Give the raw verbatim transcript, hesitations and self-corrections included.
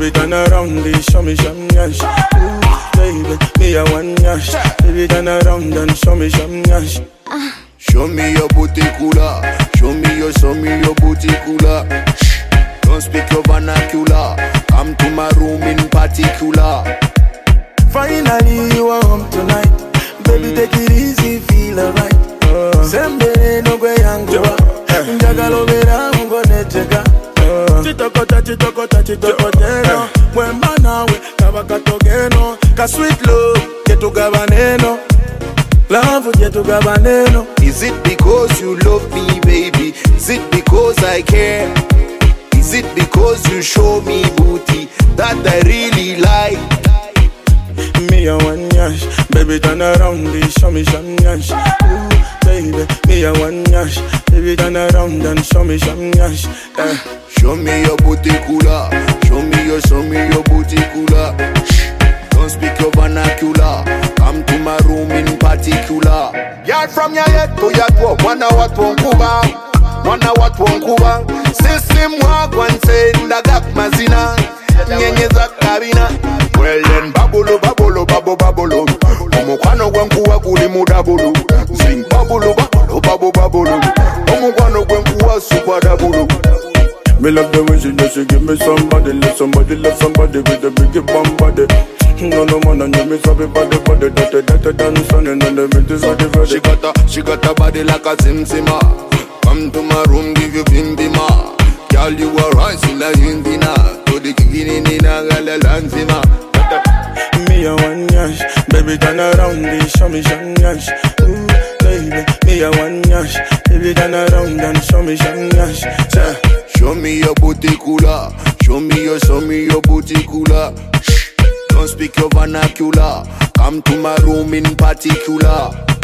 Baby, turn around, they show me some yash. Ooh, baby, me a one yash. Baby, turn around and show me some yash. Show me your booty cooler. Show me your, show me your booty cooler. Don't speak your vernacular. Come to my room in particular. Finally, you are home tonight. Baby, take it easy, feel alright. Sembere no gwe yanguwa. Njagalo vera ungo netega. Chitokota, chitokota, chitokoteno. Mwemba nawe, kabakatogeno. Ka sweet love, yetu gabaneno. Love, yetu gabaneno. Is it because you love me, baby? Is it because I care? Is it because you show me booty that I really like? Me a one yash, baby turn around, they show me some yash. Ooh, baby, me a one yash, baby turn around and show me some yash. Yeah. Show me your booty cooler. Show me your, show me your booty cooler. Don't speak your vernacular. Come to my room in particular. Yard from your head to your toe. Wonder what won't Cuba. Wonder what won't Cuba. System walk one say ndagap mazina. Nyenye za kabina. Well then babolo babolo babo babolo. Omukwano gwenkuwa kuli mudabulu. Sing babolo babolo babo babolo. Omukwano gwenkuwa super dabulu. Me love the way she does, she give me somebody. Love somebody, love somebody with a big bum body. No, no man, and you me sabi body, body. That, that, that, dance on and then the beat is ready, ready. She got a, she got a body like a Sim Sima. Come to my room, give you bim bima. Girl, you are rising like Indina. To the kikini nina gala lanzima. Me a one yash, baby turn around, they show me some yash. Ooh, baby, me a one yash, baby turn around and show me some yash. Yeah. Show me your booty cooler. Show me your, show me your booty cooler. Don't speak your vernacular. Come to my room in particular.